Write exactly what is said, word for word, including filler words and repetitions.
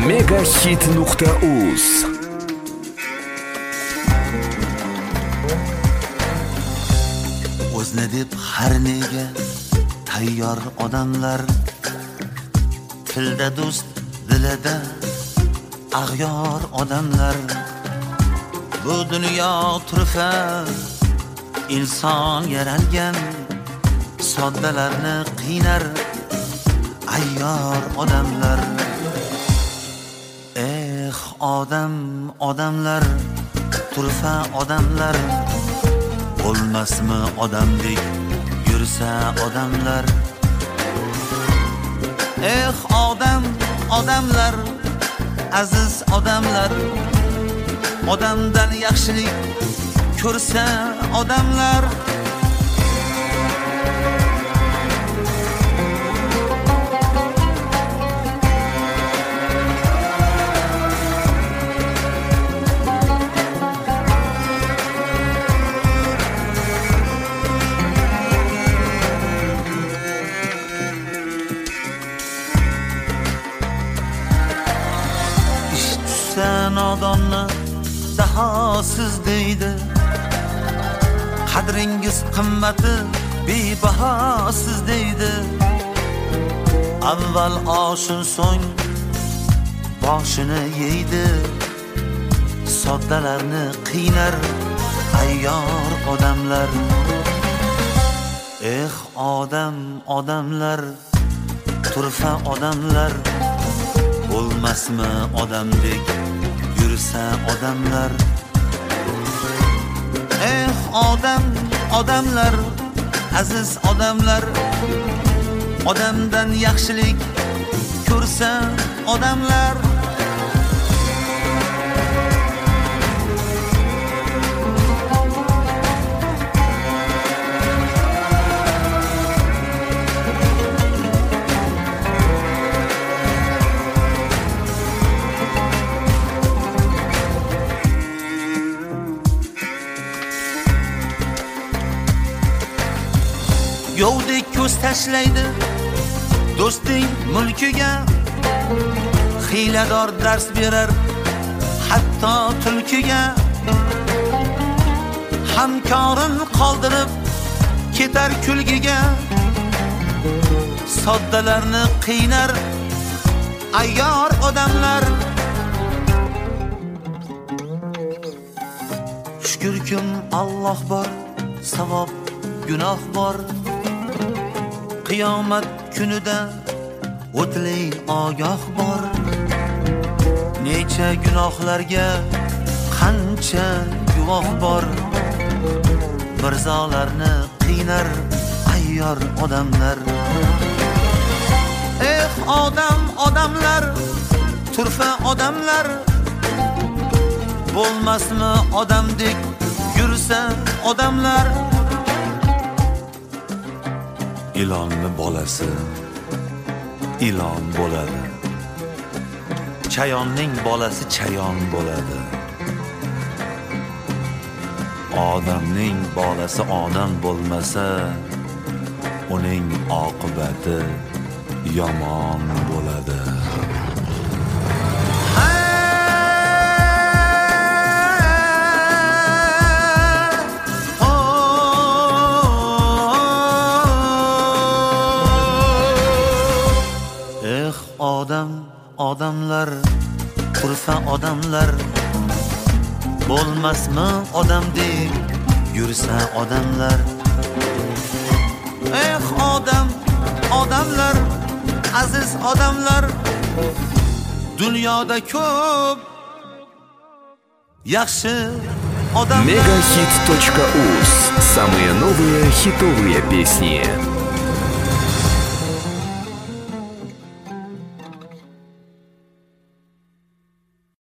Megahit nuqta uz O'zni deb har nega tayyor odamlar, tilda do'st, dilida ag'yor odamlar. Bu dunyo turfa inson yaralgan, soddalarni qiynar ayyor odamlar. Eh odam, odamlar, turfa odamlar, bo'lmasmi odamdek yursa odamlar. Eh odam, odamlar, aziz odamlar, odamdan yaxshilik ko'rsa odamlar. Nodonni dahosiz deydi, qadringiz qimmati bebahosiz deydi. Avval oshin so'ng boshini yeydi, soddalarni qiynar ayyor odamlar. Eh odam, odamlar, turfa odamlar, bo'lmasmi odamdek yursa odamlar. Eh odam, odamlar, aziz odamlar, odamdan yaxshilik ko'rsa odamlar. Yovdek ko'z tashlaydi do'sting mulkiga, hiylador dars berar hatto tulkiga. Hamkorin qoldirib ketar kulgiga, soddalarni qiynar ayyor odamlar. Shukrkim Alloh bor, savob gunoh bor. Qiyomat kunida o'tli ogoh bor. Necha gunohlarga qancha guvoh bor. Mirzolarni qiynar ayyor odamlar. Eh odam, odamlar, turfa odamlar, bo'lmasmi odamdek yursa odamlar. Ilonni bolasi ilon bo'ladi, chayonning bolasi chayon bo'ladi. Odamning bolasi odam bo'lmasa, uning oqibati yomon bo'ladi. Odam, odamlar, turfa odamlar, bo'lmasmi odamdek yursa odamlar. Eh odam, odamlar, aziz odamlar, dunyoda ko'p yaxshi odamlar. Megahit точка уз. Самые новые хитовые песни.